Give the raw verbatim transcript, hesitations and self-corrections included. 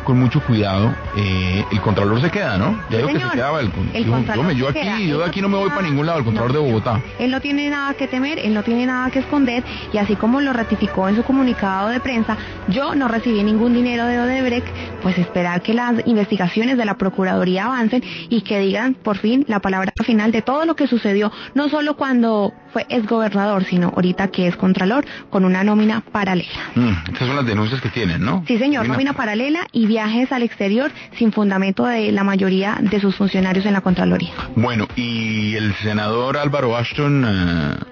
con mucho cuidado, eh, el Contralor se queda, ¿no? Ya digo que Señor, se quedaba el, el yo, Contralor yo, yo se aquí, queda. yo de Él aquí no no me voy tiene para nada- ningún lado, el Contralor no, de Bogotá. Él no tiene nada que temer, él no tiene nada que esconder, y así como lo ratificó en su comunicado de prensa, yo no recibí ningún dinero de Odebrecht, pues esperar que las investigaciones de la Procuraduría avancen y que digan por fin la palabra final de todo lo que sucedió, no solo cuando fue exgobernador, sino ahorita que es Contralor, con una nómina paralela. Mm, estas son las denuncias que tienen, ¿no? Sí, señor, Nómina- nómina paralela y viajes al exterior sin fundamento de la mayoría de sus funcionarios en la Contraloría. Bueno, y el senador Álvaro Ashton... eh,